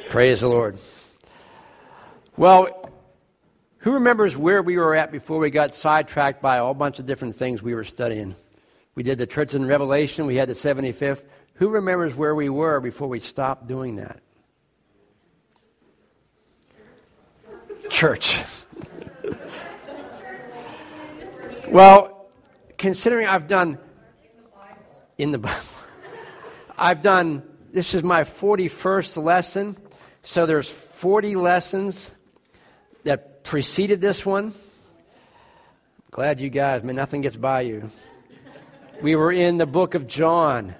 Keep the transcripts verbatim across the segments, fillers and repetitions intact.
Praise the Lord. Well, who remembers where we were at before we got sidetracked by a whole bunch of different things we were studying? We did the church in Revelation. We had the seventy-fifth. Who remembers where we were before we stopped doing that? Church. Well, considering I've done in the Bible, I've done, this is my forty-first lesson, so there's forty lessons that preceded this one. Glad you guys, man, nothing gets by you. We were in the book of John.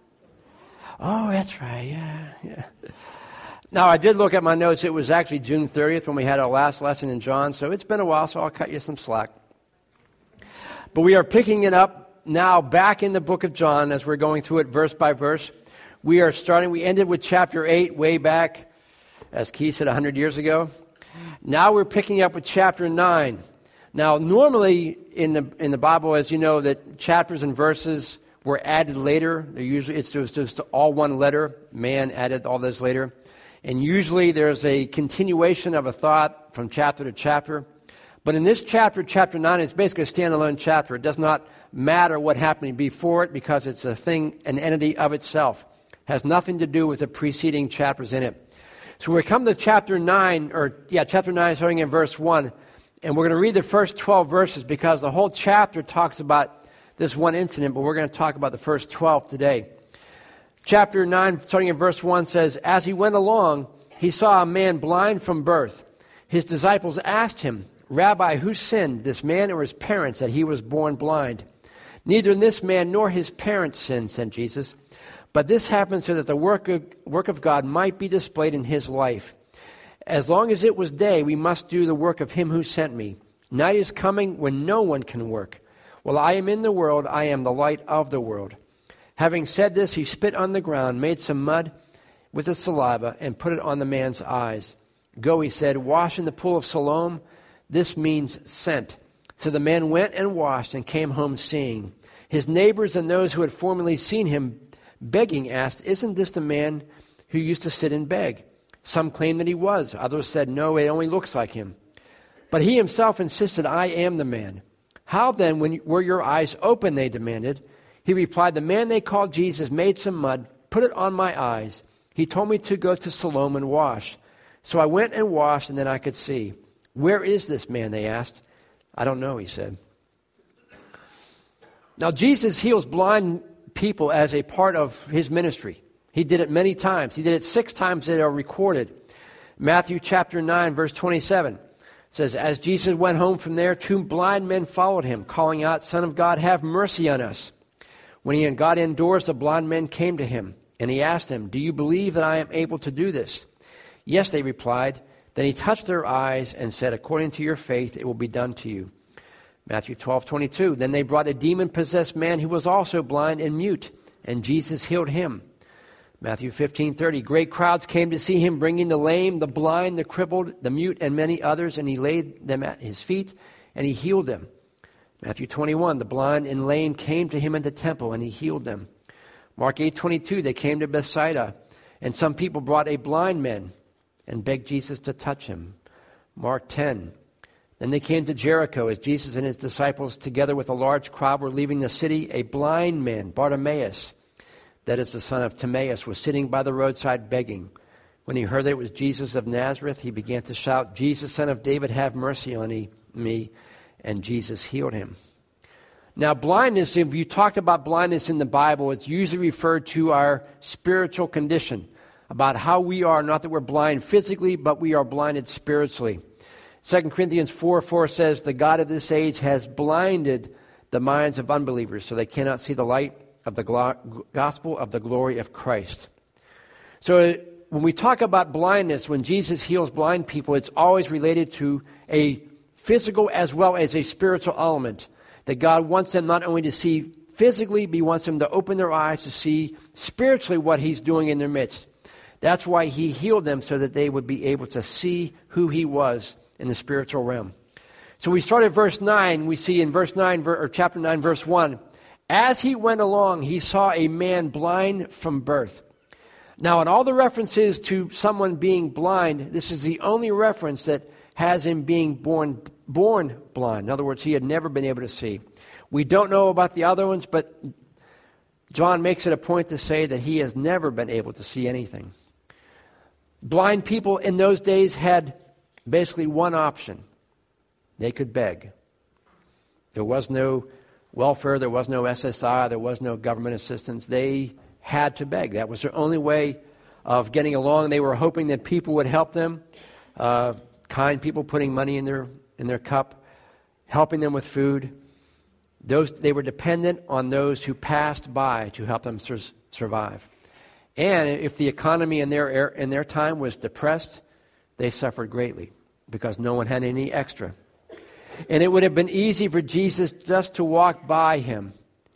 Oh, that's right, yeah, yeah. Now, I did look at my notes. It was actually June thirtieth when we had our last lesson in John, so it's been a while, so I'll cut you some slack. But we are picking it up now back in the book of John as we're going through it verse by verse. We are starting, we ended with chapter eight way back, as Keith said, one hundred years ago. Now we're picking up with chapter nine. Now, normally in the in the Bible, as you know, that chapters and verses were added later. They're usually it's just, just all one letter. Man added all those later. And usually there's a continuation of a thought from chapter to chapter. But in this chapter, chapter nine, it's basically a standalone chapter. It does not matter what happened before it because it's a thing, an entity of itself. It has nothing to do with the preceding chapters in it. So we come to chapter nine, or yeah, chapter nine starting in verse one. And we're going to read the first twelve verses because the whole chapter talks about this one incident, but we're going to talk about the first twelve today. Chapter nine, starting in verse one, says, "As he went along, he saw a man blind from birth. His disciples asked him, 'Rabbi, who sinned, this man or his parents, that he was born blind?' 'Neither this man nor his parents sinned,' said Jesus. 'But this happened so that the work of, work of God might be displayed in his life. As long as it was day, we must do the work of him who sent me. Night is coming when no one can work. While I am in the world, I am the light of the world.' Having said this, he spit on the ground, made some mud with his saliva, and put it on the man's eyes. 'Go,' he said, 'wash in the pool of Siloam.' This means sent. So the man went and washed and came home seeing. His neighbors and those who had formerly seen him begging asked, 'Isn't this the man who used to sit and beg?' Some claimed that he was. Others said, 'No, it only looks like him.' But he himself insisted, 'I am the man.' 'How then when were your eyes open?' they demanded. He replied, 'The man they called Jesus made some mud, put it on my eyes. He told me to go to Siloam and wash. So I went and washed, and then I could see.' 'Where is this man?' they asked. 'I don't know,' he said." Now, Jesus heals blind people as a part of his ministry. He did it many times. He did it six times that are recorded. Matthew chapter nine, verse twenty-seven says, "As Jesus went home from there, two blind men followed him, calling out, 'Son of God, have mercy on us.' When he got indoors, the blind men came to him, and he asked them, 'Do you believe that I am able to do this?' 'Yes,' they replied. Then he touched their eyes and said, 'According to your faith, it will be done to you.'" Matthew twelve twenty-two, "Then they brought a demon-possessed man who was also blind and mute, and Jesus healed him." Matthew fifteen thirty, "Great crowds came to see him, bringing the lame, the blind, the crippled, the mute, and many others, and he laid them at his feet, and he healed them." Matthew twenty-one, "The blind and lame came to him in the temple, and he healed them." Mark eight twenty-two, "They came to Bethsaida, and some people brought a blind man and begged Jesus to touch him." Mark ten, "Then they came to Jericho as Jesus and his disciples, together with a large crowd, were leaving the city. A blind man, Bartimaeus, that is the son of Timaeus, was sitting by the roadside begging. When he heard that it was Jesus of Nazareth, he began to shout, 'Jesus, son of David, have mercy on me.' And Jesus healed him." Now, blindness, if you talked about blindness in the Bible, it's usually referred to our spiritual condition, about how we are, not that we're blind physically, but we are blinded spiritually. Second Corinthians four four says, "The God of this age has blinded the minds of unbelievers, so they cannot see the light of the glo- gospel of the glory of Christ." So when we talk about blindness, when Jesus heals blind people, it's always related to a physical as well as a spiritual element. That God wants them not only to see physically, but he wants them to open their eyes to see spiritually what he's doing in their midst. That's why he healed them, so that they would be able to see who he was in the spiritual realm. So we start at verse nine. We see in verse nine, or chapter nine, verse one, "As he went along, he saw a man blind from birth." Now, in all the references to someone being blind, this is the only reference that has him being born born blind. In other words, he had never been able to see. We don't know about the other ones, but John makes it a point to say that he has never been able to see anything. Blind people in those days had basically one option. They could beg. There was no welfare, there was no S S I, there was no government assistance. They had to beg. That was their only way of getting along. They were hoping that people would help them, uh, kind people putting money in their in their cup, helping them with food. Those they were dependent on those who passed by to help them sur- survive. And if the economy in their in their time was depressed, they suffered greatly because no one had any extra. And it would have been easy for Jesus just to walk by him,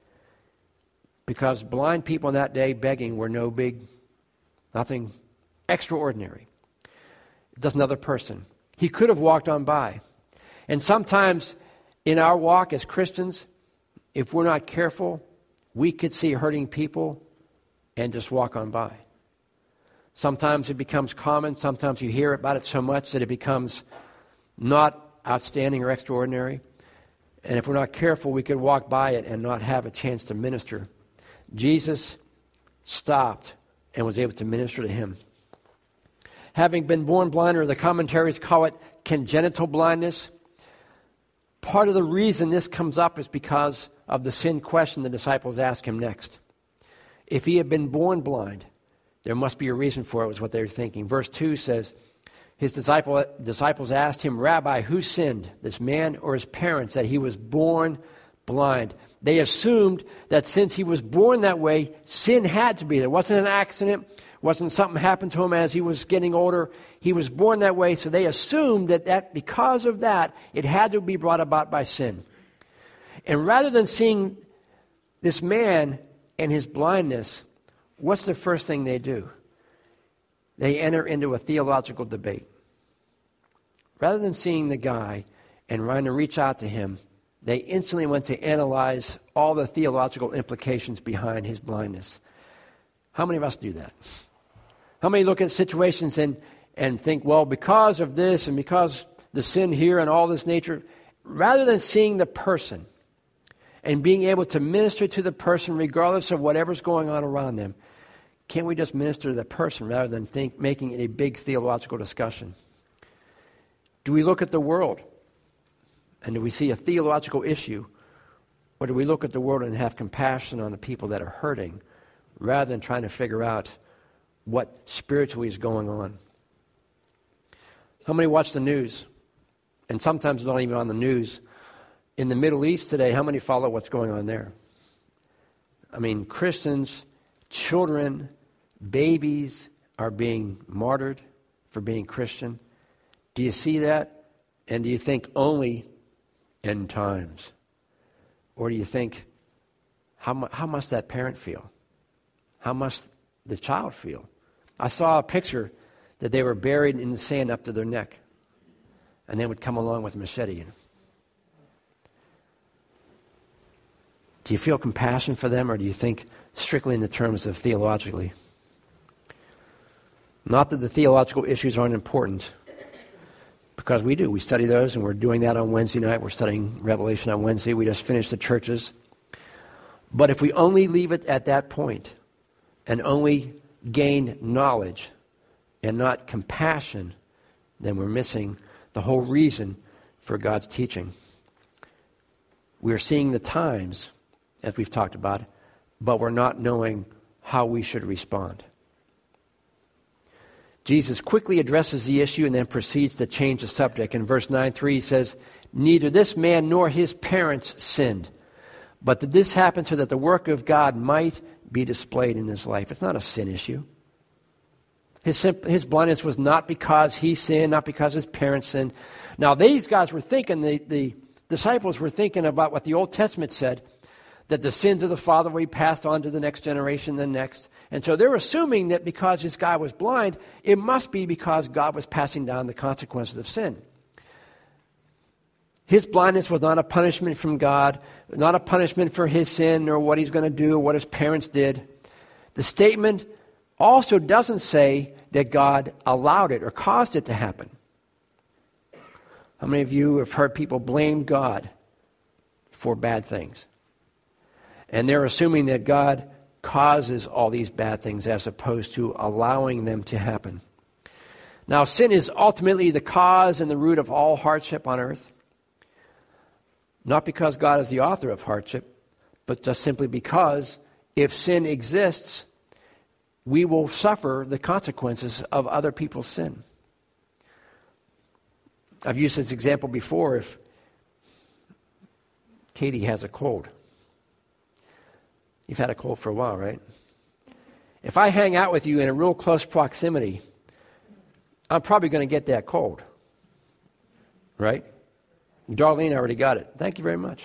because blind people in that day begging were no big, nothing extraordinary. Just another person. He could have walked on by. And sometimes in our walk as Christians, if we're not careful, we could see hurting people and just walk on by. Sometimes it becomes common. Sometimes you hear about it so much that it becomes not outstanding or extraordinary. And if we're not careful, we could walk by it and not have a chance to minister. Jesus stopped and was able to minister to him. Having been born blind, or the commentaries call it congenital blindness, part of the reason this comes up is because of the sin question the disciples asked him next. If he had been born blind, there must be a reason for it, was what they were thinking. Verse two says, his disciple, disciples asked him, Rabbi, who sinned, this man or his parents, that he was born blind? They assumed that since he was born that way, sin had to be there. It wasn't an accident. It wasn't something happened to him as he was getting older. He was born that way, so they assumed that, that because of that, it had to be brought about by sin. And rather than seeing this man and his blindness, what's the first thing they do? They enter into a theological debate. Rather than seeing the guy and trying to reach out to him, they instantly went to analyze all the theological implications behind his blindness. How many of us do that? How many look at situations and, and think, well, because of this and because the sin here and all this nature, rather than seeing the person and being able to minister to the person regardless of whatever's going on around them, can't we just minister to the person rather than think, making it a big theological discussion? Do we look at the world and do we see a theological issue, or do we look at the world and have compassion on the people that are hurting rather than trying to figure out what spiritually is going on? How many watch the news? And sometimes not even on the news. In the Middle East today, how many follow what's going on there? I mean, Christians, children, babies are being martyred for being Christian. Do you see that? And do you think only end times? Or do you think, how, mu- how must that parent feel? How must the child feel? I saw a picture that they were buried in the sand up to their neck, and they would come along with a machete. Do you feel compassion for them, or do you think strictly in the terms of theologically? Not that the theological issues aren't important, because we do. We study those, and we're doing that on Wednesday night. We're studying Revelation on Wednesday. We just finished the churches. But if we only leave it at that point and only gain knowledge and not compassion, then we're missing the whole reason for God's teaching. We're seeing the times, as we've talked about, but we're not knowing how we should respond. Jesus quickly addresses the issue and then proceeds to change the subject. In verse nine three, he says, neither this man nor his parents sinned, but that this happened so that the work of God might be displayed in his life. It's not a sin issue. His, his blindness was not because he sinned, not because his parents sinned. Now, these guys were thinking, the, the disciples were thinking about what the Old Testament said, that the sins of the father will be passed on to the next generation, the next. And so they're assuming that because this guy was blind, it must be because God was passing down the consequences of sin. His blindness was not a punishment from God, not a punishment for his sin or what he's going to do or what his parents did. The statement also doesn't say that God allowed it or caused it to happen. How many of you have heard people blame God for bad things? And they're assuming that God causes all these bad things as opposed to allowing them to happen. Now, sin is ultimately the cause and the root of all hardship on earth. Not because God is the author of hardship, but just simply because if sin exists, we will suffer the consequences of other people's sin. I've used this example before. If Katie has a cold, you've had a cold for a while, right? If I hang out with you in a real close proximity, I'm probably going to get that cold, right? Darlene already got it. Thank you very much.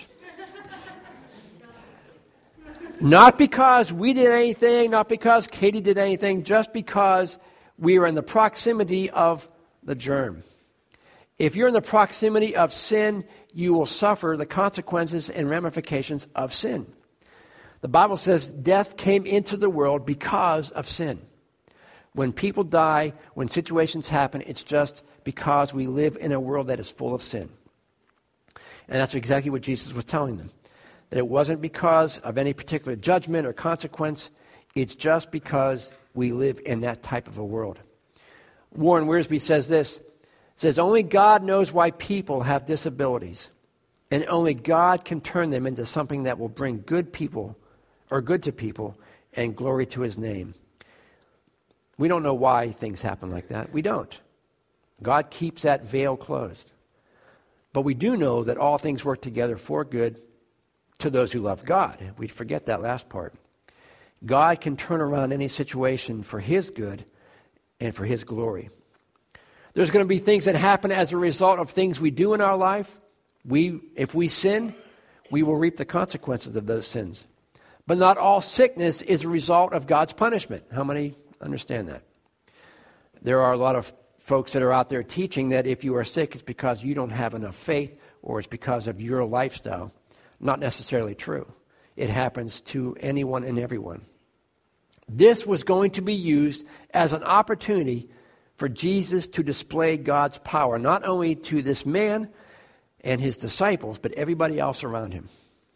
Not because we did anything, not because Katie did anything, just because we are in the proximity of the germ. If you're in the proximity of sin, you will suffer the consequences and ramifications of sin. The Bible says death came into the world because of sin. When people die, when situations happen, it's just because we live in a world that is full of sin. And that's exactly what Jesus was telling them. That it wasn't because of any particular judgment or consequence. It's just because we live in that type of a world. Warren Wiersbe says this. Says, only God knows why people have disabilities. And only God can turn them into something that will bring good people, or good to people, and glory to his name. We don't know why things happen like that. We don't. God keeps that veil closed. But we do know that all things work together for good to those who love God. We forget that last part. God can turn around any situation for his good and for his glory. There's going to be things that happen as a result of things we do in our life. We, if we sin, we will reap the consequences of those sins. But not all sickness is a result of God's punishment. How many understand that? There are a lot of folks that are out there teaching that if you are sick, it's because you don't have enough faith or it's because of your lifestyle. Not necessarily true. It happens to anyone and everyone. This was going to be used as an opportunity for Jesus to display God's power, not only to this man and his disciples, but everybody else around him.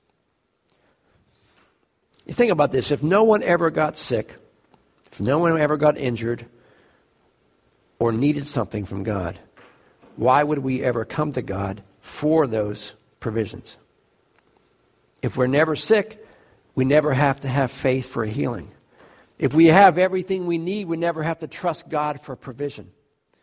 You think about this. If no one ever got sick, if no one ever got injured or needed something from God, why would we ever come to God for those provisions? If we're never sick, we never have to have faith for a healing. If we have everything we need, we never have to trust God for provision.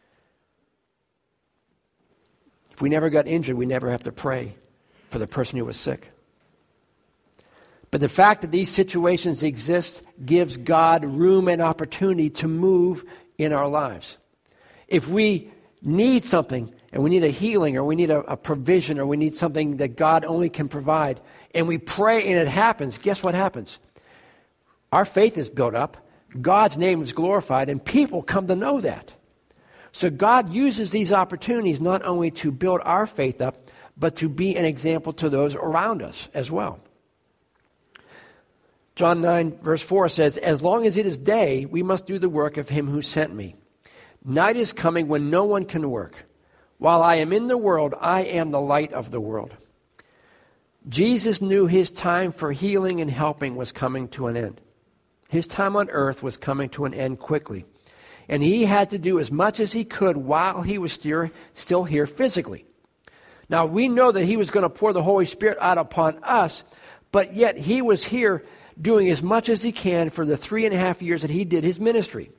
If we never got injured, we never have to pray for the person who was sick. But the fact that these situations exist gives God room and opportunity to move in our lives. If we need something and we need a healing or we need a, a provision or we need something that God only can provide, and we pray and it happens, guess what happens? Our faith is built up, God's name is glorified, and people come to know that. So God uses these opportunities not only to build our faith up, but to be an example to those around us as well. John nine verse four says, as long as it is day, we must do the work of him who sent me. Night is coming when no one can work. While I am in the world, I am the light of the world. Jesus knew his time for healing and helping was coming to an end. His time on earth was coming to an end quickly. And he had to do as much as he could while he was still, still here physically. Now, we know that he was going to pour the Holy Spirit out upon us, but yet he was here doing as much as he can for the three and a half years that he did his ministry.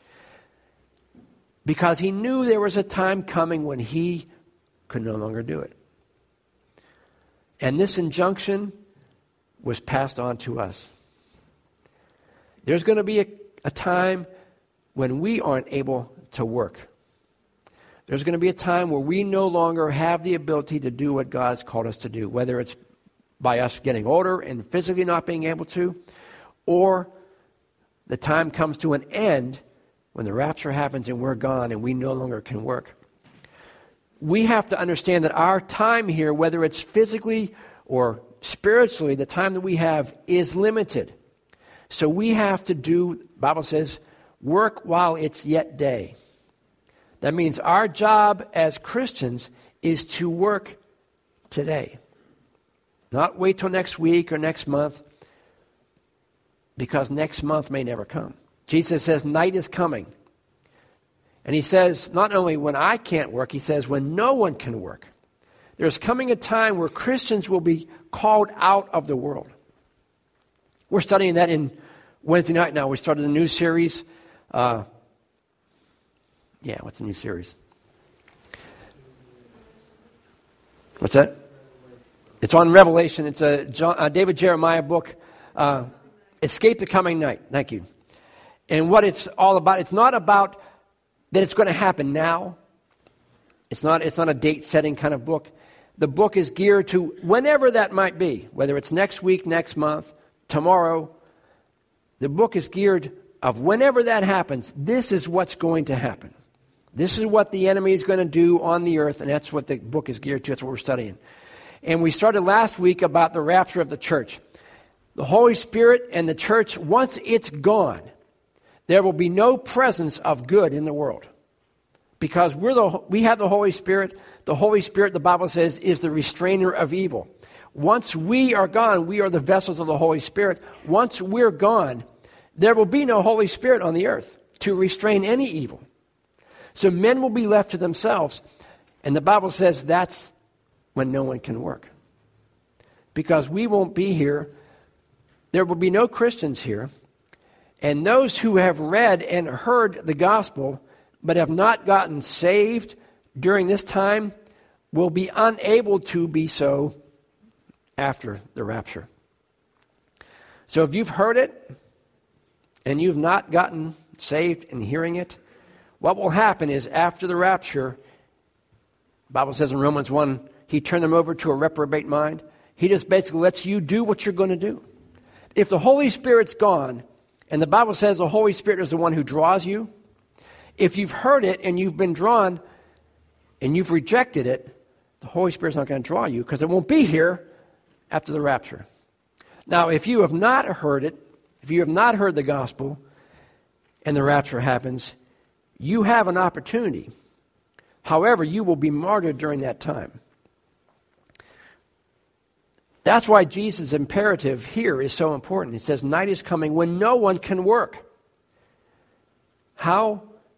Because he knew there was a time coming when he could no longer do it. And this injunction was passed on to us. There's going to be a, a time when we aren't able to work. There's going to be a time where we no longer have the ability to do what God's called us to do, whether it's by us getting older and physically not being able to, or the time comes to an end when the rapture happens and we're gone and we no longer can work. We have to understand that our time here, whether it's physically or spiritually, the time that we have is limited. So we have to do, the Bible says, Work while it's yet day. That means our job as Christians is to work today. Not wait till next week or next month, because next month may never come. Jesus says night is coming. And he says not only when I can't work, he says when no one can work. There's coming a time where Christians will be called out of the world. We're studying that in Wednesday night now. We started a new series. Uh, yeah, what's the new series? What's that? It's on Revelation. It's a John, uh, David Jeremiah book. Uh, Escape the Coming Night. Thank you. And what it's all about, it's not about that it's going to happen now. It's not, it's not a date-setting kind of book. The book is geared to whenever that might be, whether it's next week, next month, tomorrow. The book is geared of whenever that happens, this is what's going to happen. This is what the enemy is going to do on the earth, and that's what the book is geared to. That's what we're studying. And we started last week about the rapture of the church. The Holy Spirit and the church, once it's gone, there will be no presence of good in the world. Because we're the, we have the Holy Spirit. The Holy Spirit, the Bible says, is the restrainer of evil. Once we are gone, we are the vessels of the Holy Spirit. Once we're gone, there will be no Holy Spirit on the earth to restrain any evil. So men will be left to themselves. And the Bible says that's when no one can work. Because we won't be here. There will be no Christians here. And those who have read and heard the gospel but have not gotten saved during this time will be unable to be so after the rapture. So if you've heard it and you've not gotten saved in hearing it, what will happen is after the rapture, the Bible says in Romans one, he turned them over to a reprobate mind. He just basically lets you do what you're going to do. If the Holy Spirit's gone, and the Bible says the Holy Spirit is the one who draws you, if you've heard it and you've been drawn and you've rejected it, the Holy Spirit's not going to draw you because it won't be here after the rapture. Now, if you have not heard it, if you have not heard the gospel and the rapture happens, you have an opportunity. However, you will be martyred during that time. That's why Jesus' imperative here is so important. It says, night is coming when no one can work. How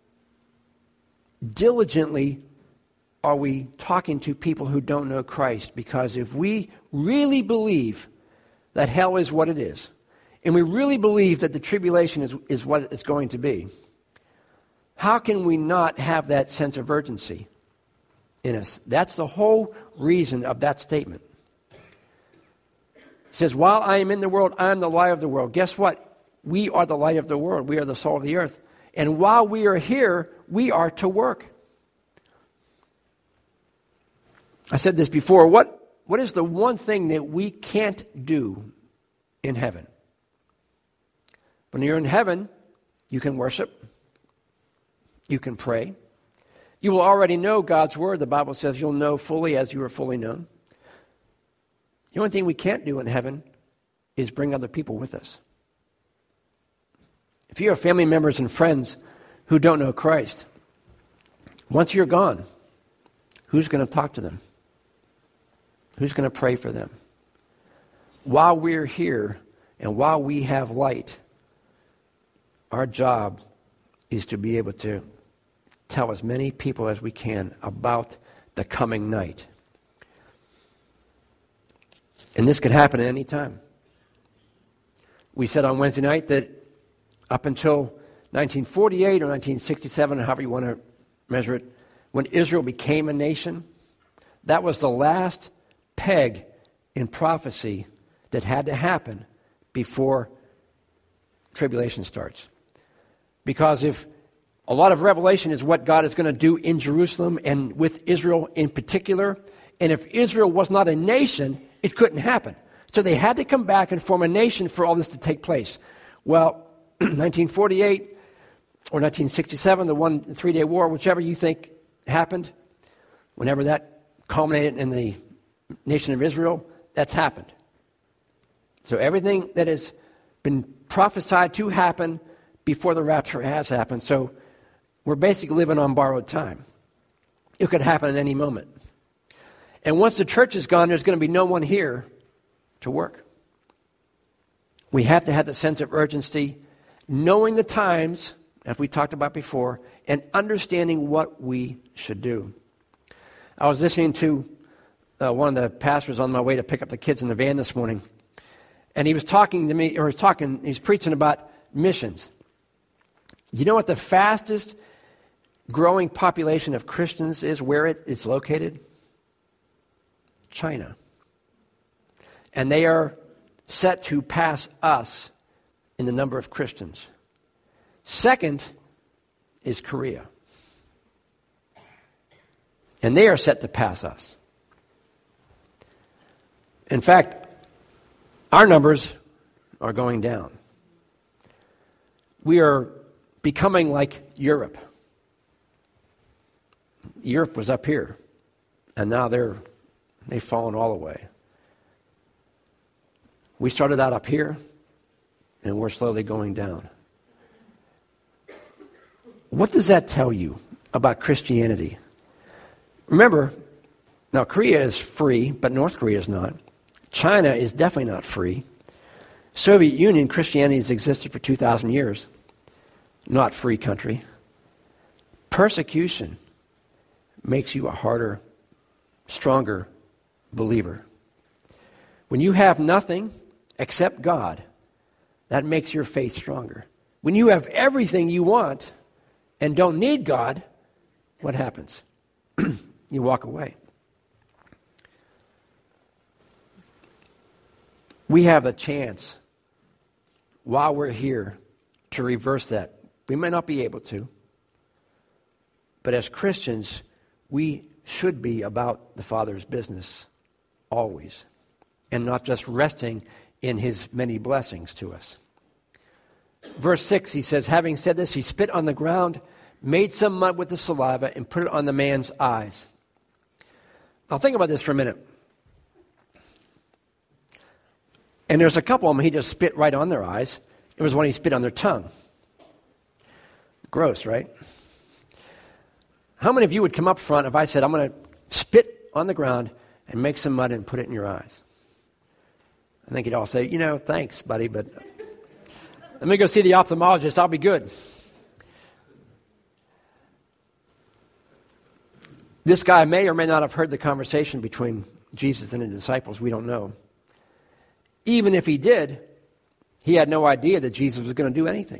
diligently are we talking to people who don't know Christ? Because if we really believe that hell is what it is, and we really believe that the tribulation is, is what it's going to be, how can we not have that sense of urgency in us? That's the whole reason of that statement. It says, while I am in the world, I am the light of the world. Guess what? We are the light of the world. We are the salt of the earth. And while we are here, we are to work. I said this before. What, what is the one thing that we can't do in heaven? When you're in heaven, you can worship. You can pray. You will already know God's word. The Bible says you'll know fully as you are fully known. The only thing we can't do in heaven is bring other people with us. If you have family members and friends who don't know Christ, once you're gone, who's going to talk to them? Who's going to pray for them? While we're here and while we have light, our job is to be able to tell as many people as we can about the coming night. And this could happen at any time. We said on Wednesday night that up until nineteen forty-eight or nineteen sixty-seven, however you want to measure it, when Israel became a nation, that was the last peg in prophecy that had to happen before tribulation starts. Because if a lot of revelation is what God is going to do in Jerusalem and with Israel in particular, and if Israel was not a nation, it couldn't happen. So they had to come back and form a nation for all this to take place. Well, nineteen forty-eight or nineteen sixty-seven, the one three-day war, whichever you think happened, whenever that culminated in the nation of Israel, that's happened. So everything that has been prophesied to happen before the rapture has happened. So we're basically living on borrowed time. It could happen at any moment. And once the church is gone, there's going to be no one here to work. We have to have the sense of urgency, knowing the times, as we talked about before, and understanding what we should do. I was listening to uh, one of the pastors on my way to pick up the kids in the van this morning, and he was talking to me, or he was talking, he was preaching about missions. You know what the fastest growing population of Christians is, where it is located? China. And they are set to pass us in the number of Christians. Second is Korea. And they are set to pass us. In fact, our numbers are going down. We are becoming like Europe. Europe was up here, and now they're they've fallen all the way. We started out up here, and we're slowly going down. What does that tell you about Christianity? Remember, now Korea is free, but North Korea is not. China is definitely not free. Soviet Union, Christianity has existed for two thousand years. Not free country. Persecution makes you a harder, stronger believer. When you have nothing except God, that makes your faith stronger. When you have everything you want and don't need God, what happens? You walk away. We have a chance while we're here to reverse that. We may not be able to, but as Christians, we should be about the Father's business always, and not just resting in his many blessings to us. Verse six, he says, having said this, he spit on the ground, made some mud with the saliva, and put it on the man's eyes. Now think about this for a minute. And there's a couple of them, he just spit right on their eyes. It was when he spit on their tongue. Gross, right? How many of you would come up front if I said, I'm going to spit on the ground and make some mud and put it in your eyes? I think you'd all say, you know, thanks, buddy, but let me go see the ophthalmologist. I'll be good. This guy may or may not have heard the conversation between Jesus and the disciples. We don't know. Even if he did, he had no idea that Jesus was going to do anything.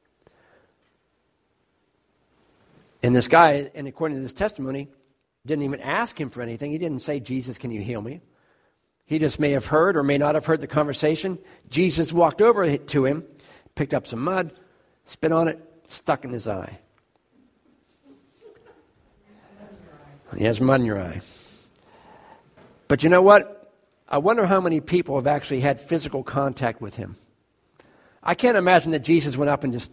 And this guy, and according to this testimony, didn't even ask him for anything. He didn't say, Jesus, can you heal me? He just may have heard or may not have heard the conversation. Jesus walked over to him, picked up some mud, spit on it, stuck in his eye. He has mud in your eye. But you know what? I wonder how many people have actually had physical contact with him. I can't imagine that Jesus went up and just...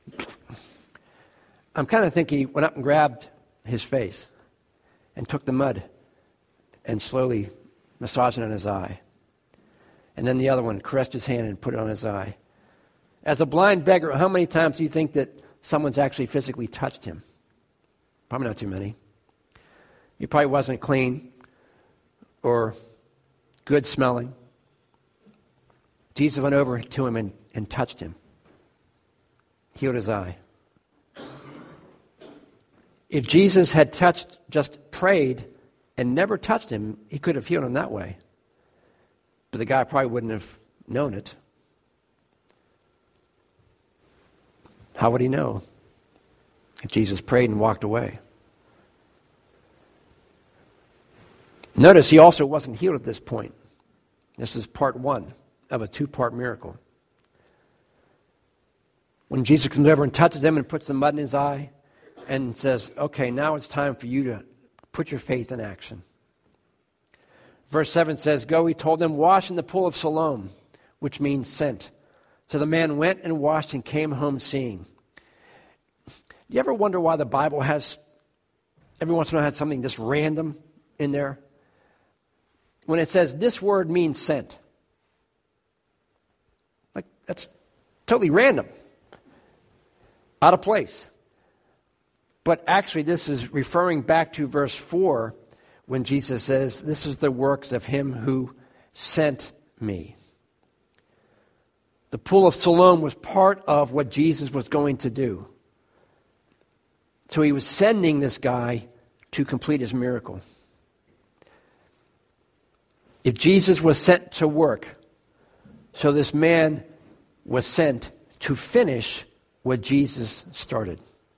I'm kind of thinking he went up and grabbed his face and took the mud and slowly massaged it on his eye. And then the other one caressed his hand and put it on his eye. As a blind beggar, how many times do you think that someone's actually physically touched him? Probably not too many. He probably wasn't clean or good smelling. Jesus went over to him and, and touched him. Healed his eye. If Jesus had touched, just prayed, and never touched him, he could have healed him that way. But the guy probably wouldn't have known it. How would he know if Jesus prayed and walked away? Notice he also wasn't healed at this point. This is part one of a two-part miracle. When Jesus comes over and touches him and puts the mud in his eye, and says, okay, now it's time for you to put your faith in action. Verse seven says, go, he told them, wash in the pool of Siloam, which means sent. So the man went and washed and came home seeing. Do you ever wonder why the Bible has, every once in a while has something just random in there? When it says this word means sent. Like, that's totally random. out of place. But actually, this is referring back to verse four when Jesus says, this is the works of him who sent me. The pool of Siloam was part of what Jesus was going to do. So he was sending this guy to complete his miracle. If Jesus was sent to work, so this man was sent to finish what Jesus started.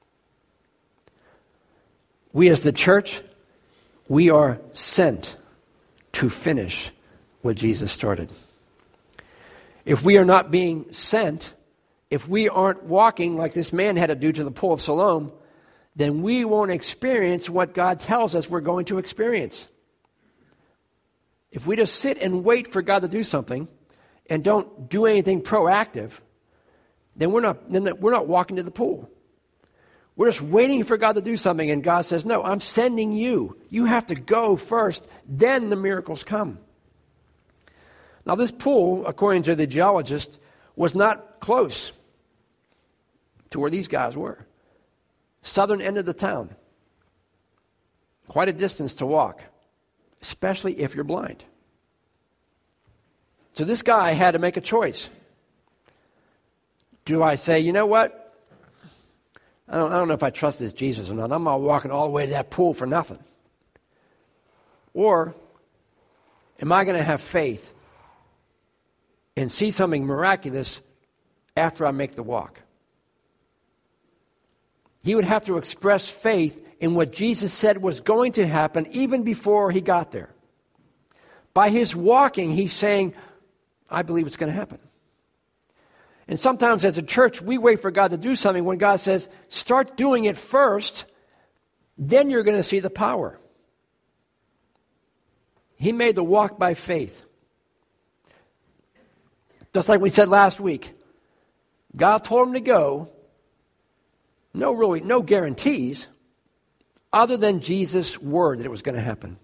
We as the church, we are sent to finish what Jesus started. If we are not being sent, if we aren't walking like this man had to do to the pool of Siloam, then we won't experience what God tells us we're going to experience. If we just sit and wait for God to do something and don't do anything proactive, then we're not, then we're not walking to the pool. We're just waiting for God to do something, and God says, no, I'm sending you. You have to go first, then the miracles come. Now, this pool, according to the geologist, was not close to where these guys were. Southern end of the town. Quite a distance to walk, especially if you're blind. So this guy had to make a choice. Do I say, you know what? I don't, I don't know if I trust this Jesus or not. I'm not walking all the way to that pool for nothing. Or am I going to have faith and see something miraculous after I make the walk? He would have to express faith in what Jesus said was going to happen even before he got there. By his walking, he's saying, I believe it's going to happen. And sometimes as a church, we wait for God to do something when God says, start doing it first, then you're going to see the power. He made the walk by faith. Just like we said last week, God told him to go. No really, no guarantees other than Jesus' word that it was going to happen.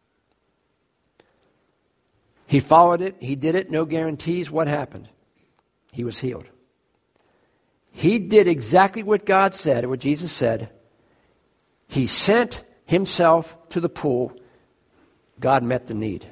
He followed it. He did it. No guarantees. What happened? He was healed. He did exactly what God said, or what Jesus said. He sent himself to the pool. God met the need.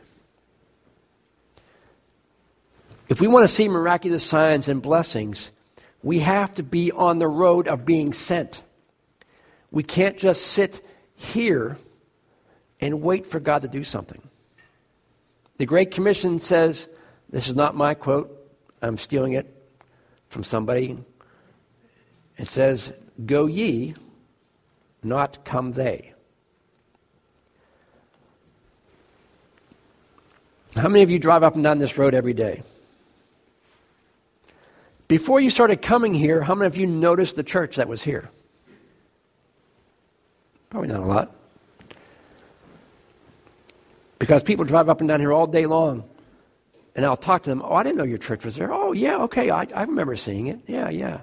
If we want to see miraculous signs and blessings, we have to be on the road of being sent. We can't just sit here and wait for God to do something. The Great Commission says, this is not my quote, I'm stealing it from somebody. It says, go ye, not come they. How many of you drive up and down this road every day? Before you started coming here, how many of you noticed the church that was here? Probably not a lot. Because people drive up and down here all day long. And I'll talk to them, oh, I didn't know your church was there. Oh, yeah, okay, I, I remember seeing it. Yeah, yeah.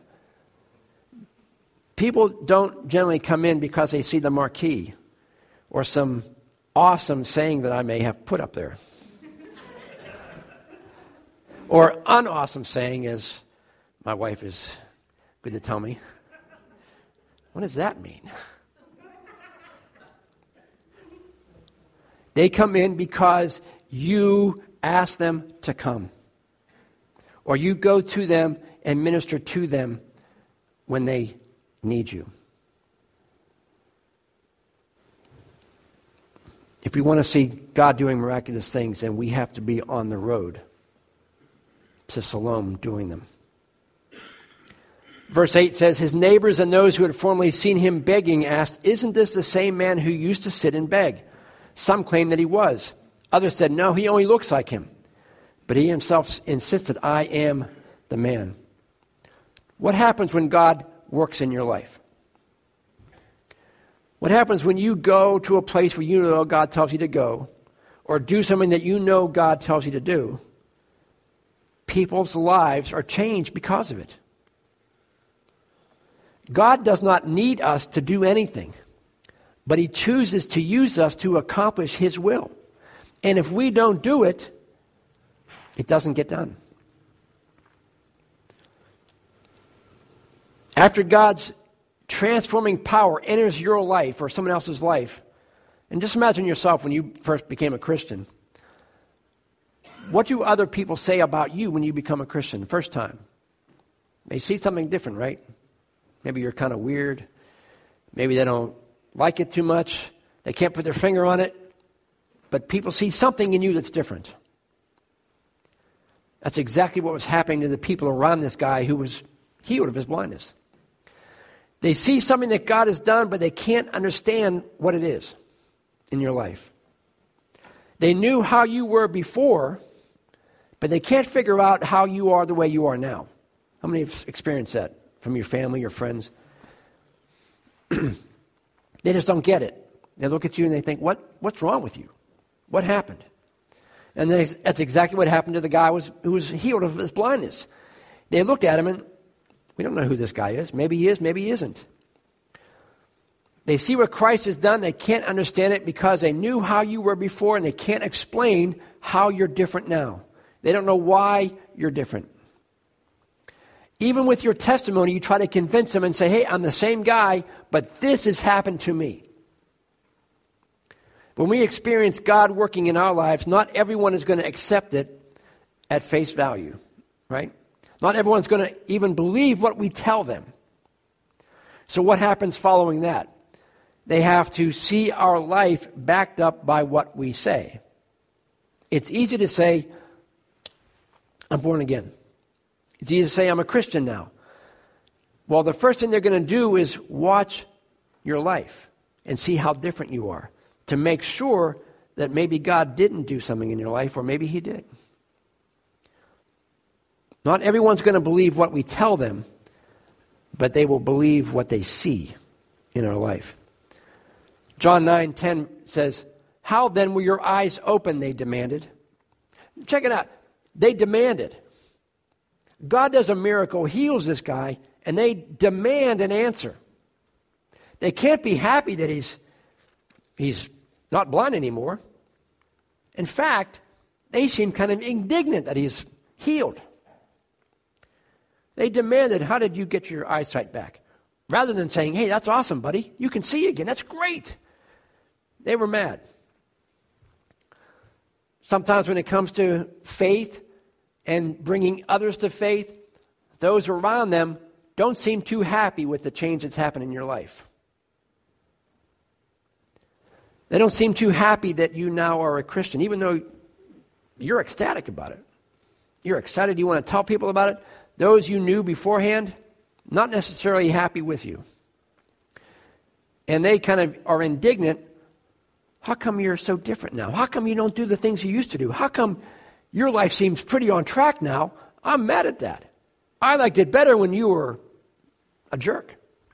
People don't generally come in because they see the marquee or some awesome saying that I may have put up there. Or unawesome saying, as my wife is good to tell me. What does that mean? They come in because you ask them to come. Or you go to them and minister to them when they need you. If we want to see God doing miraculous things, then we have to be on the road to Siloam doing them. Verse eight says, his neighbors and those who had formerly seen him begging asked, isn't this the same man who used to sit and beg? Some claimed that he was. Others said, no, he only looks like him. But he himself insisted, I am the man. What happens when God works in your life? What happens when you go to a place where you know God tells you to go, or do something that you know God tells you to do? People's lives are changed because of it. God does not need us to do anything, but he chooses to use us to accomplish his will. And if we don't do it, it doesn't get done. After God's transforming power enters your life or someone else's life, and just imagine yourself when you first became a Christian. What do other people say about you when you become a Christian the first time? They see something different, right? Maybe you're kind of weird. Maybe they don't like it too much. They can't put their finger on it. But people see something in you that's different. That's exactly what was happening to the people around this guy who was healed of his blindness. They see something that God has done, but they can't understand what it is in your life. They knew how you were before, but they can't figure out how you are the way you are now. How many have experienced that from your family, your friends? They just don't get it. They look at you and they think, "What? What's wrong with you? What happened?" And they, that's exactly what happened to the guy was, who was healed of his blindness. They looked at him and, we don't know who this guy is. Maybe he is, maybe he isn't. They see what Christ has done. They can't understand it because they knew how you were before, and they can't explain how you're different now. They don't know why you're different. Even with your testimony, you try to convince them and say, "Hey, I'm the same guy, but this has happened to me." When we experience God working in our lives, not everyone is going to accept it at face value, right? Not everyone's going to even believe what we tell them. So what happens following that? They have to see our life backed up by what we say. It's easy to say, "I'm born again." It's easy to say, "I'm a Christian now." Well, the first thing they're going to do is watch your life and see how different you are, to make sure that maybe God didn't do something in your life, or maybe he did. Not everyone's going to believe what we tell them, but they will believe what they see in our life. John nine ten says, "How then were your eyes open?" they demanded. Check it out. They demanded. God does a miracle, heals this guy, and they demand an answer. They can't be happy that he's he's not blind anymore. In fact, they seem kind of indignant that he's healed. They demanded, "How did you get your eyesight back?" Rather than saying, "Hey, that's awesome, buddy. You can see again. That's great." They were mad. Sometimes when it comes to faith and bringing others to faith, those around them don't seem too happy with the change that's happened in your life. They don't seem too happy that you now are a Christian, even though you're ecstatic about it. You're excited, you want to tell people about it. Those you knew beforehand, not necessarily happy with you. And they kind of are indignant. "How come you're so different now? How come you don't do the things you used to do? How come your life seems pretty on track now? I'm mad at that. I liked it better when you were a jerk."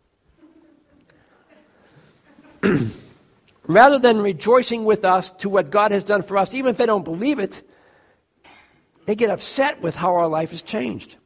Rather than rejoicing with us to what God has done for us, even if they don't believe it, they get upset with how our life has changed.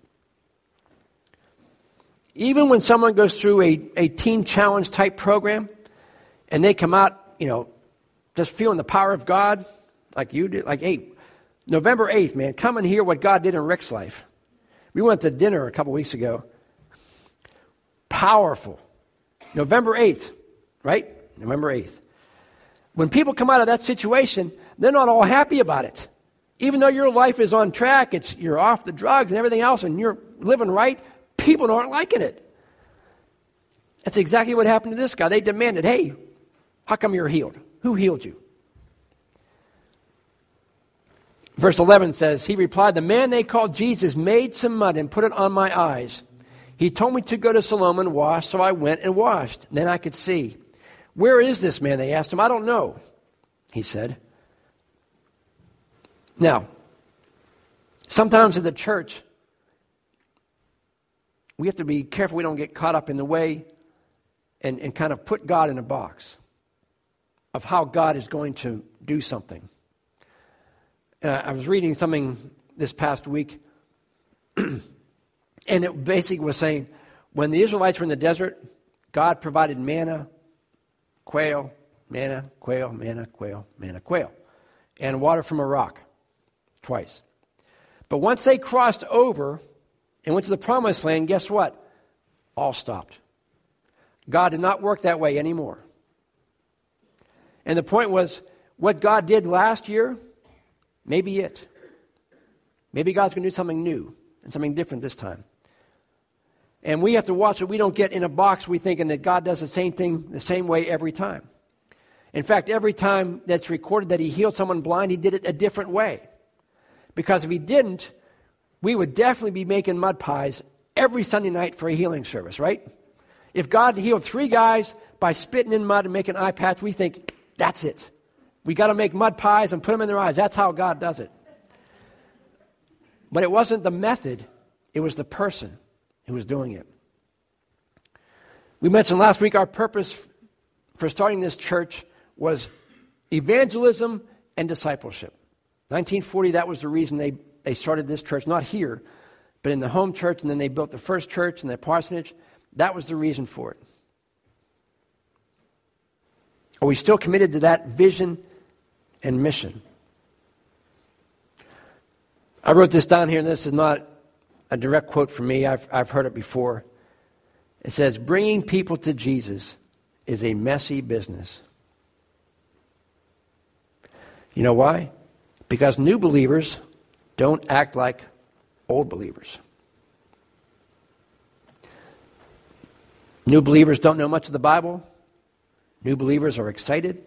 Even when someone goes through a, a teen challenge type program and they come out, you know, just feeling the power of God like you did, like, hey, November eighth, man, come and hear what God did in Rick's life. We went to dinner a couple weeks ago. Powerful. November eighth, right? November eighth. When people come out of that situation, they're not all happy about it. Even though your life is on track, it's you're off the drugs and everything else, and you're living right, people aren't liking it. That's exactly what happened to this guy. They demanded, "Hey, how come you're healed? Who healed you?" Verse eleven says, he replied, "The man they called Jesus made some mud and put it on my eyes. He told me to go to Siloam and wash, so I went and washed. Then I could see." "Where is this man?" they asked him. "I don't know," he said. Now, sometimes in the church, we have to be careful we don't get caught up in the way and, and kind of put God in a box of how God is going to do something. Uh, I was reading something this past week, and it basically was saying, when the Israelites were in the desert, God provided manna, quail, manna, quail, manna, quail, manna, quail, and water from a rock, twice. But once they crossed over and went to the promised land, guess what? All stopped. God did not work that way anymore. And the point was, what God did last year, maybe it. Maybe God's going to do something new and something different this time. And we have to watch that we don't get in a box we thinking that God does the same thing the same way every time. In fact, every time that's recorded that he healed someone blind, he did it a different way. Because if he didn't, we would definitely be making mud pies every Sunday night for a healing service, right? If God healed three guys by spitting in mud and making eye patch, we think, that's it. We got to make mud pies and put them in their eyes. That's how God does it. But it wasn't the method, it was the person who was doing it. We mentioned last week our purpose for starting this church was evangelism and discipleship. nineteen forty, that was the reason they, they started this church, not here, but in the home church, and then they built the first church in the parsonage. That was the reason for it. Are we still committed to that vision and mission? I wrote this down here, and this is not a direct quote from me. I've, I've heard it before. It says, bringing people to Jesus is a messy business. You know why? Because new believers don't act like old believers. New believers don't know much of the Bible. New believers are excited.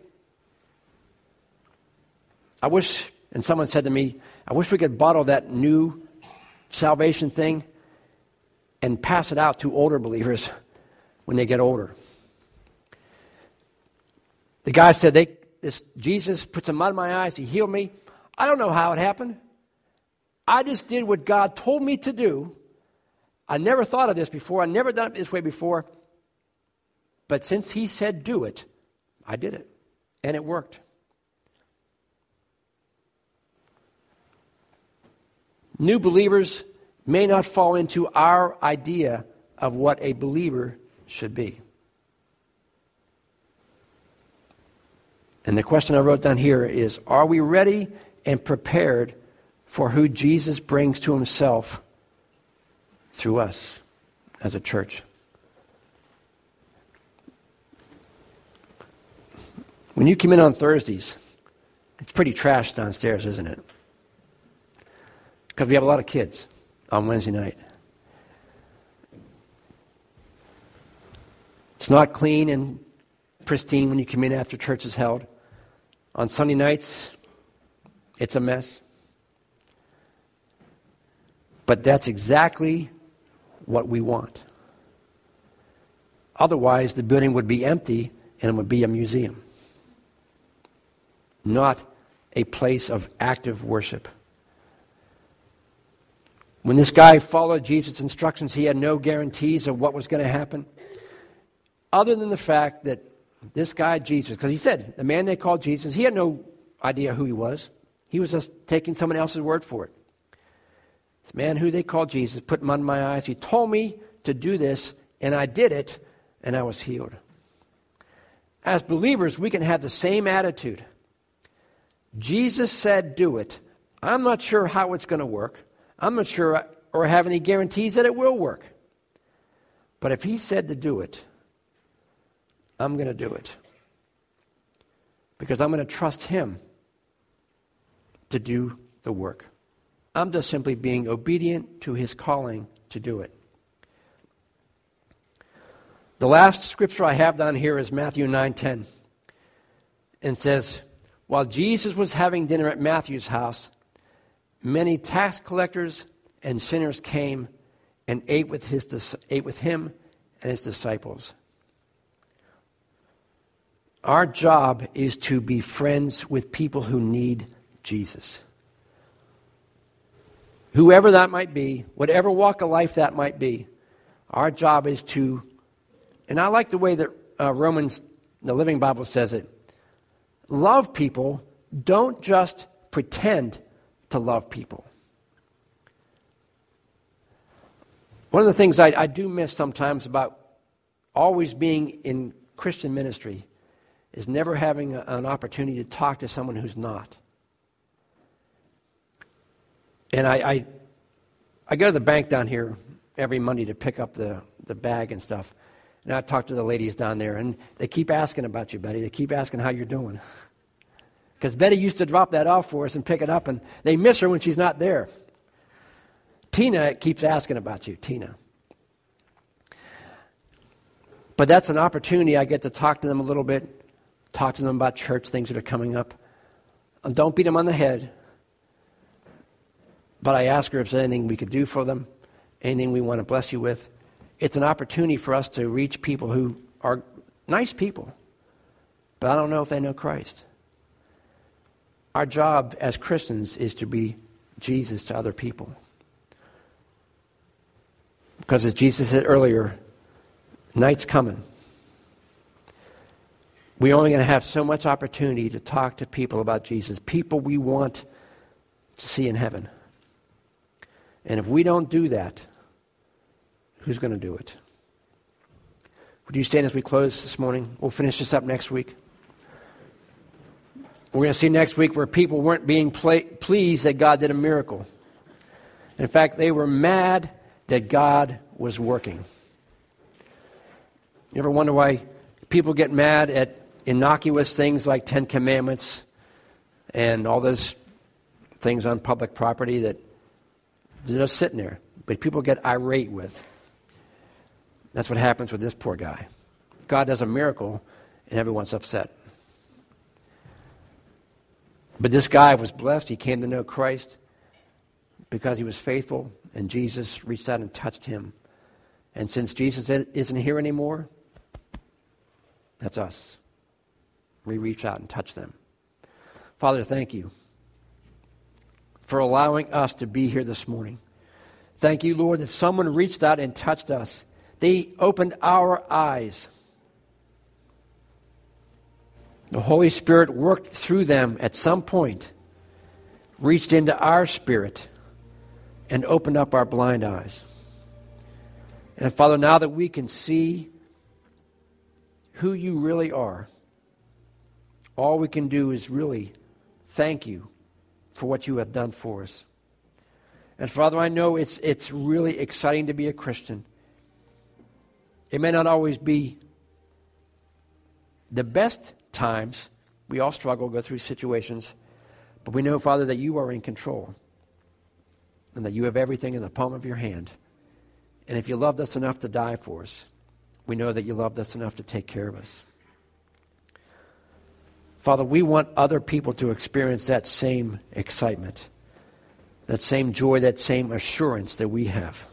I wish, and someone said to me, I wish we could bottle that new salvation thing and pass it out to older believers when they get older. The guy said, they, this Jesus put some mud in my eyes, he healed me. I don't know how it happened. I just did what God told me to do. I never thought of this before. I never done it this way before. But since he said do it, I did it. And it worked. New believers may not fall into our idea of what a believer should be. And the question I wrote down here is, are we ready and prepared for who Jesus brings to himself through us as a church? When you come in on Thursdays, it's pretty trash downstairs, isn't it? Because we have a lot of kids on Wednesday night. It's not clean and pristine when you come in after church is held. On Sunday nights, it's a mess. But that's exactly what we want. Otherwise, the building would be empty and it would be a museum, not a place of active worship. When this guy followed Jesus' instructions, he had no guarantees of what was going to happen, other than the fact that this guy, Jesus, because he said, the man they called Jesus, he had no idea who he was. He was just taking someone else's word for it. This man who they called Jesus put mud in my eyes. He told me to do this, and I did it, and I was healed. As believers, we can have the same attitude. Jesus said do it. I'm not sure how it's going to work. I'm not sure or have any guarantees that it will work. But if he said to do it, I'm going to do it. Because I'm going to trust him to do the work. I'm just simply being obedient to his calling to do it. The last scripture I have down here is Matthew nine ten. And says, while Jesus was having dinner at Matthew's house, many tax collectors and sinners came and ate with his ate with him and his disciples. Our job is to be friends with people who need Jesus. Whoever that might be, whatever walk of life that might be, our job is to, and I like the way that uh, Romans, the Living Bible says it, love people, don't just pretend to love people. One of the things I, I do miss sometimes about always being in Christian ministry is never having a, an opportunity to talk to someone who's not. And I, I I go to the bank down here every Monday to pick up the, the bag and stuff. And I talked to the ladies down there, and they keep asking about you, Betty. They keep asking how you're doing. Because Betty used to drop that off for us and pick it up, and they miss her when she's not there. Tina keeps asking about you, Tina. But that's an opportunity. I get to talk to them a little bit, talk to them about church, things that are coming up. And don't beat them on the head. But I ask her if there's anything we could do for them, anything we want to bless you with. It's an opportunity for us to reach people who are nice people, but I don't know if they know Christ. Our job as Christians is to be Jesus to other people. Because as Jesus said earlier, night's coming. We're only going to have so much opportunity to talk to people about Jesus, people we want to see in heaven. And if we don't do that, who's going to do it? Would you stand as we close this morning? We'll finish this up next week. We're going to see next week where people weren't being ple- pleased that God did a miracle. In fact, they were mad that God was working. You ever wonder why people get mad at innocuous things like Ten Commandments and all those things on public property that they're just sitting there, but people get irate with? That's what happens with this poor guy. God does a miracle, and everyone's upset. But this guy was blessed. He came to know Christ because he was faithful, and Jesus reached out and touched him. And since Jesus isn't here anymore, that's us. We reach out and touch them. Father, thank you for allowing us to be here this morning. Thank you, Lord, that someone reached out and touched us. They opened our eyes. The Holy Spirit worked through them at some point, reached into our spirit, and opened up our blind eyes. And Father, now that we can see who you really are, all we can do is really thank you for what you have done for us. And Father, I know it's it's really exciting to be a Christian. It may not always be the best times. We all struggle, go through situations. But we know, Father, that you are in control and that you have everything in the palm of your hand. And if you loved us enough to die for us, we know that you loved us enough to take care of us. Father, we want other people to experience that same excitement, that same joy, that same assurance that we have.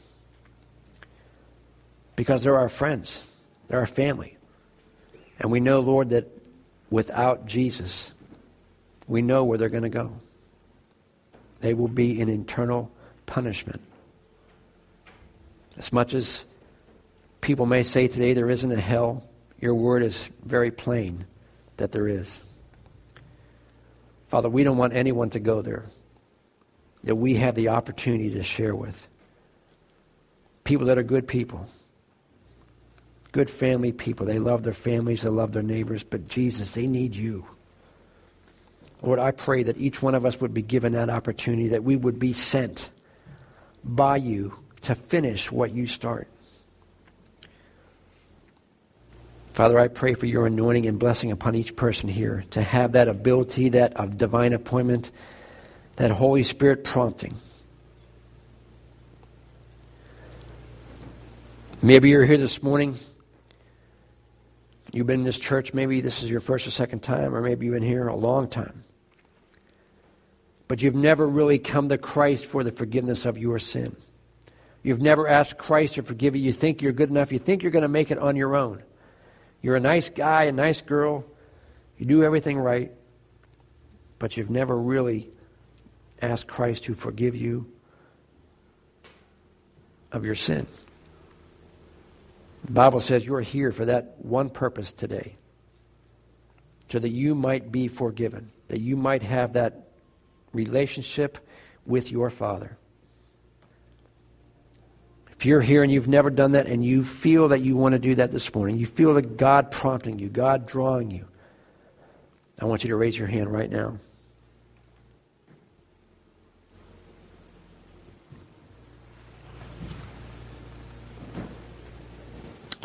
Because they're our friends, they're our family. And we know, Lord, that without Jesus, we know where they're going to go. They will be in eternal punishment. As much as people may say today there isn't a hell, your word is very plain that there is. Father, we don't want anyone to go there that we have the opportunity to share with. People that are good people. Good family people. They love their families, they love their neighbors, but Jesus, they need you. Lord, I pray that each one of us would be given that opportunity, that we would be sent by you to finish what you start. Father, I pray for your anointing and blessing upon each person here to have that ability, that of divine appointment, that Holy Spirit prompting. Maybe you're here this morning. You've been in this church. Maybe this is your first or second time, or maybe you've been here a long time. But you've never really come to Christ for the forgiveness of your sin. You've never asked Christ to forgive you. You think you're good enough. You think you're going to make it on your own. You're a nice guy, a nice girl. You do everything right. But you've never really asked Christ to forgive you of your sin. The Bible says you're here for that one purpose today. So that you might be forgiven. That you might have that relationship with your Father. If you're here and you've never done that and you feel that you want to do that this morning, you feel that God prompting you, God drawing you, I want you to raise your hand right now.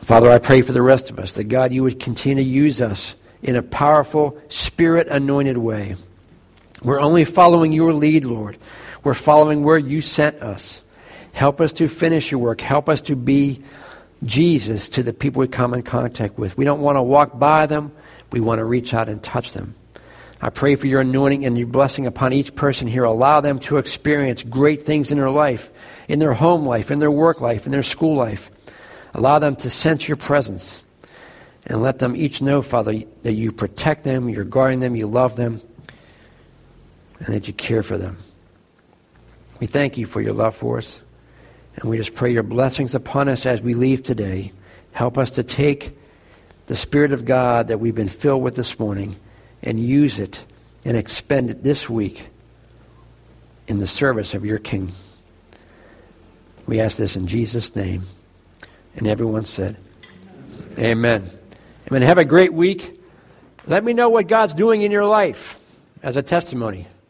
Father, I pray for the rest of us, that God, you would continue to use us in a powerful, Spirit-anointed way. We're only following your lead, Lord. We're following where you sent us. Help us to finish your work. Help us to be Jesus to the people we come in contact with. We don't want to walk by them. We want to reach out and touch them. I pray for your anointing and your blessing upon each person here. Allow them to experience great things in their life, in their home life, in their work life, in their school life. Allow them to sense your presence. And let them each know, Father, that you protect them, you're guarding them, you love them, and that you care for them. We thank you for your love for us. And we just pray your blessings upon us as we leave today. Help us to take the Spirit of God that we've been filled with this morning and use it and expend it this week in the service of your King. We ask this in Jesus' name. And everyone said, Amen. Amen. Have a great week. Let me know what God's doing in your life as a testimony.